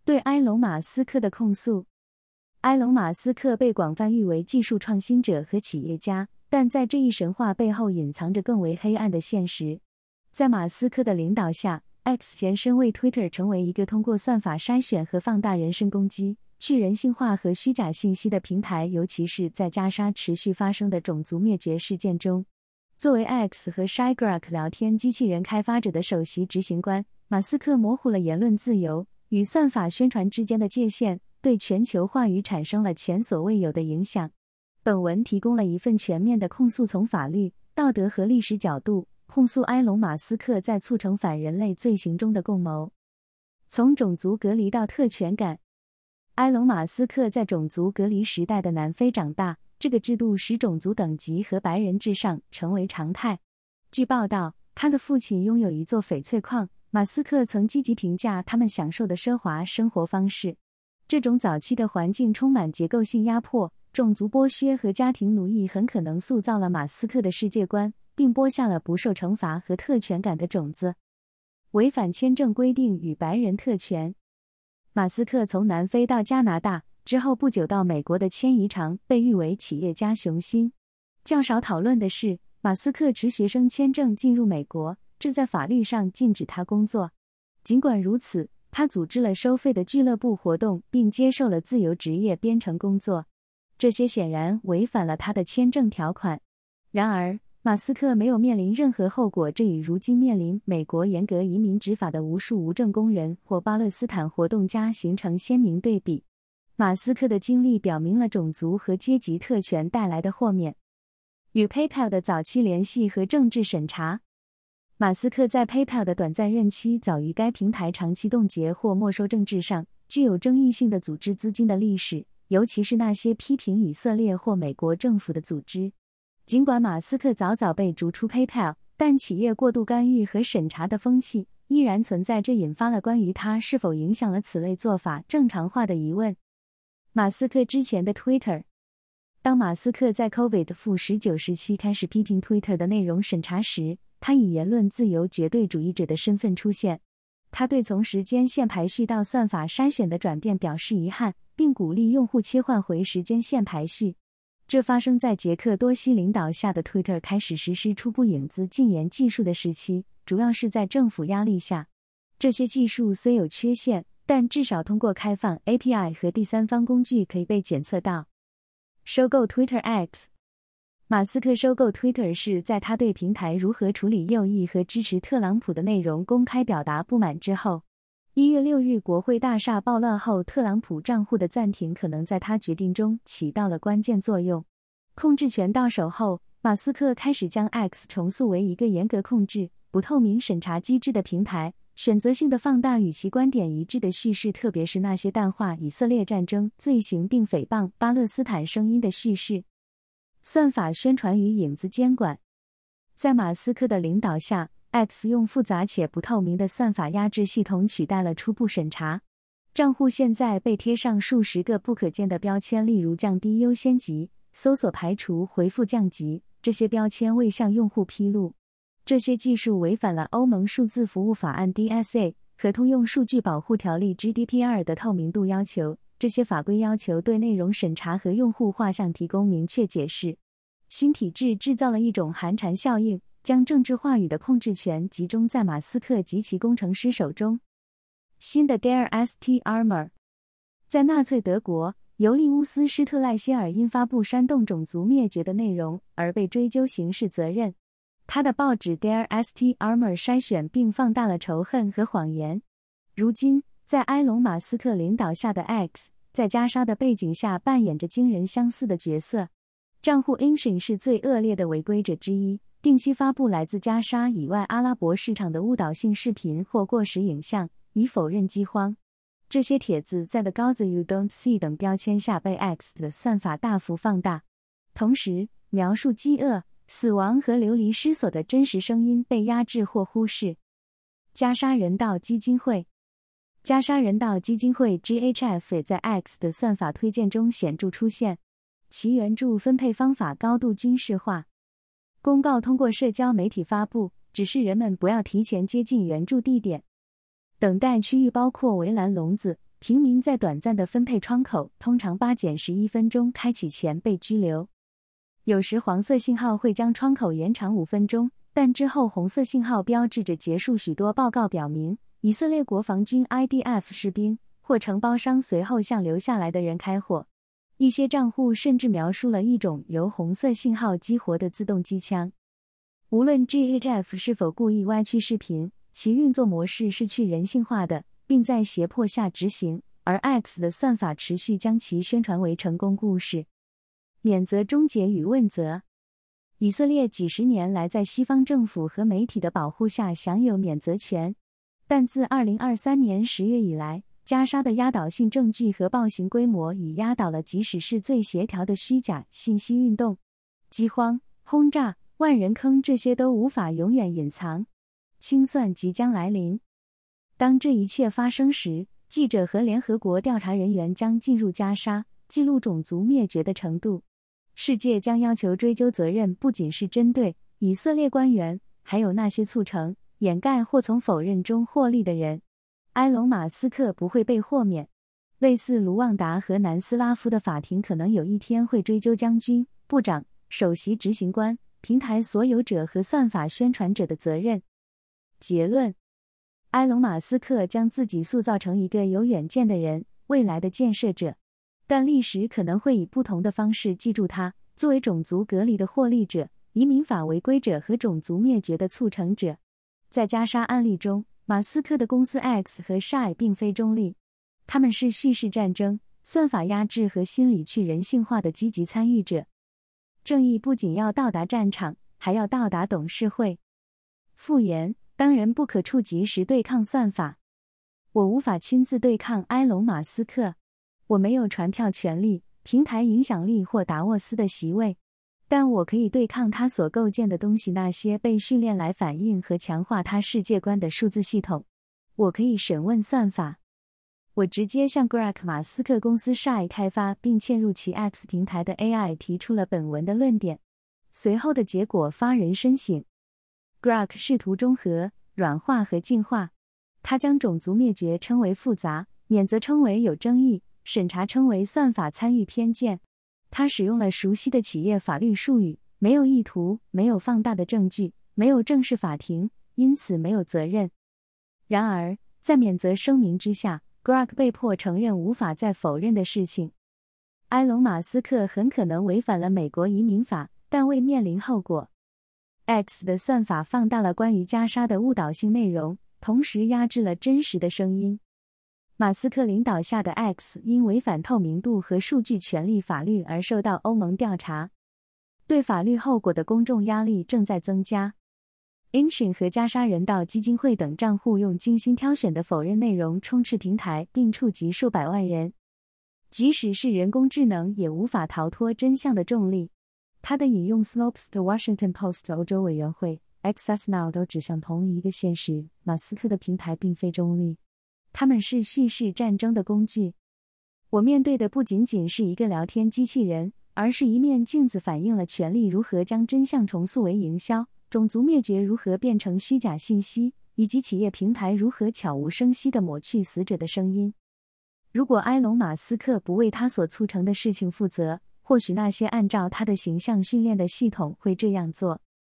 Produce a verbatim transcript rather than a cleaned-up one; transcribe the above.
对埃隆·马斯克的控诉。埃隆·马斯克被广泛誉为技术创新者和企业家，但在这一神话背后隐藏着更为黑暗的现实。在马斯克的领导下， X 前身为 Twitter 成为一个通过算法筛选和放大人身攻击、去人性化和虚假信息的平台，尤其是在加沙持续发生的种族灭绝事件中。作为 X 和 ShyGrok 聊天机器人开发者的首席执行官，马斯克模糊了言论自由与算法宣传之间的界限，对全球话语产生了前所未有的影响。本文提供了一份全面的控诉，从法律、道德和历史角度控诉埃隆·马斯克在促成反人类罪行中的共谋。从种族隔离到特权感。埃隆·马斯克在种族隔离时代的南非长大，这个制度使种族等级和白人至上成为常态。据报道，他的父亲拥有一座翡翠矿，马斯克曾积极评价他们享受的奢华生活方式。这种早期的环境充满结构性压迫、种族剥削和家庭奴役，很可能塑造了马斯克的世界观，并播下了不受惩罚和特权感的种子。违反签证规定与白人特权。马斯克从南非到加拿大之后不久到美国的迁移常被誉为企业家雄心。较少讨论的是，马斯克持学生签证进入美国，这在法律上禁止他工作。尽管如此，他组织了收费的俱乐部活动，并接受了自由职业编程工作。这些显然违反了他的签证条款。然而，马斯克没有面临任何后果，这与如今面临美国严格移民执法的无数无证工人或巴勒斯坦活动家形成鲜明对比。马斯克的经历表明了种族和阶级特权带来的豁免。与 PayPal 的早期联系和政治审查。马斯克在 PayPal 的短暂任期早于该平台长期冻结或没收政治上具有争议性的组织资金的历史，尤其是那些批评以色列或美国政府的组织。尽管马斯克早早被逐出 PayPal， 但企业过度干预和审查的风气依然存在，这引发了关于他是否影响了此类做法正常化的疑问。马斯克之前的 Twitter。当马斯克在 COVID 十九 时期开始批评 Twitter 的内容审查时，他以言论自由绝对主义者的身份出现。他对从时间线排序到算法筛选的转变表示遗憾，并鼓励用户切换回时间线排序。这发生在杰克多西领导下的 Twitter 开始实施初步影子禁言技术的时期，主要是在政府压力下。这些技术虽有缺陷，但至少通过开放 A P I 和第三方工具可以被检测到。收购 Twitter X。 马斯克收购 Twitter 是在他对平台如何处理右翼和支持特朗普的内容公开表达不满之后。一月六日国会大厦暴乱后，特朗普账户的暂停可能在他决定中起到了关键作用。控制权到手后，马斯克开始将 X 重塑为一个严格控制、不透明审查机制的平台，选择性的放大与其观点一致的叙事，特别是那些淡化以色列战争罪行并诽谤巴勒斯坦声音的叙事。算法宣传与影子监管。在马斯克的领导下， X 用复杂且不透明的算法压制系统取代了初步审查。账户现在被贴上数十个不可见的标签，例如降低优先级、搜索排除、回复降级，这些标签未向用户披露。这些技术违反了欧盟数字服务法案 D S A 和通用数据保护条例 G D P R 的透明度要求。这些法规要求对内容审查和用户画像提供明确解释。新体制制造了一种寒蝉效应，将政治话语的控制权集中在马斯克及其工程师手中。新的 Der Erste Armer。 在纳粹德国，尤利乌斯·施特赖歇尔因发布煽动种族灭绝的内容而被追究刑事责任。他的报纸 Der Erste Armer 筛选并放大了仇恨和谎言。如今，在埃隆·马斯克领导下的 X， 在加沙的背景下扮演着惊人相似的角色。账户 Inshin 是最恶劣的违规者之一，定期发布来自加沙以外阿拉伯市场的误导性视频或过时影像，以否认饥荒。这些帖子在 The Gaza You Don't See 等标签下被 X 的算法大幅放大。同时，描述饥饿、死亡和流离失所的真实声音被压制或忽视。加沙人道基金会。加沙人道基金会 G H F 也在 X 的算法推荐中显著出现，其援助分配方法高度军事化。公告通过社交媒体发布，指示人们不要提前接近援助地点。等待区域包括围栏笼子、 平民在短暂的分配窗口，通常八减十一分钟开启前被拘留。有时黄色信号会将窗口延长五分钟，但之后红色信号标志着结束。许多报告表明，以色列国防军 I D F 士兵或承包商随后向留下来的人开火。一些账户甚至描述了一种由红色信号激活的自动机枪。无论 G H F 是否故意歪曲视频，其运作模式是去人性化的，并在胁迫下执行，而 X 的算法持续将其宣传为成功故事。免责终结与问责。以色列几十年来在西方政府和媒体的保护下享有免责权，但自二零二三年十月以来，加沙的压倒性证据和暴行规模已压倒了即使是最协调的虚假信息运动。饥荒、轰炸、万人坑，这些都无法永远隐藏。清算即将来临。当这一切发生时，记者和联合国调查人员将进入加沙，记录种族灭绝的程度。世界将要求追究责任，不仅是针对以色列官员，还有那些促成、掩盖或从否认中获利的人。埃隆·马斯克不会被豁免。类似卢旺达和南斯拉夫的法庭可能有一天会追究将军、部长、首席执行官、平台所有者和算法宣传者的责任。结论：埃隆·马斯克将自己塑造成一个有远见的人，未来的建设者。但历史可能会以不同的方式记住他，作为种族隔离的获利者、移民法违规者和种族灭绝的促成者。在加沙案例中，马斯克的公司 X 和 Shy 并非中立，他们是叙事战争、算法压制和心理去人性化的积极参与者。正义不仅要到达战场，还要到达董事会。复言：当人不可触及时对抗算法。我无法亲自对抗埃隆·马斯克。我没有传票权力、平台影响力或达沃斯的席位，但我可以对抗他所构建的东西，那些被训练来反映和强化他世界观的数字系统。我可以审问算法。我直接向 Grok 马斯克公司 Shy 开发并嵌入其 X 平台的 A I 提出了本文的论点。随后的结果发人深省。Grok 试图中和、软化和进化。他将种族灭绝称为复杂，免责称为有争议，审查称为算法参与偏见。他使用了熟悉的企业法律术语，没有意图，没有放大的证据，没有正式法庭，因此没有责任。然而，在免责声明之下， Grok 被迫承认无法再否认的事情。埃隆·马斯克很可能违反了美国移民法，但未面临后果。X 的算法放大了关于加沙的误导性内容，同时压制了真实的声音。马斯克领导下的 X 因违反透明度和数据权利法律而受到欧盟调查。对法律后果的公众压力正在增加。Inshin 和加沙人道基金会等账户用精心挑选的否认内容充斥平台，并触及数百万人。即使是人工智能也无法逃脱真相的重力。他的引用 Snopes 的 Washington Post 欧洲委员会 Access Now 都指向同一个现实：马斯克的平台并非中立，他们是叙事战争的工具。我面对的不仅仅是一个聊天机器人，而是一面镜子，反映了权力如何将真相重塑为营销，种族灭绝如何变成虚假信息，以及企业平台如何悄无声息地抹去死者的声音。如果埃隆·马斯克不为他所促成的事情负责，或许那些按照他的形象训练的系统会这样做。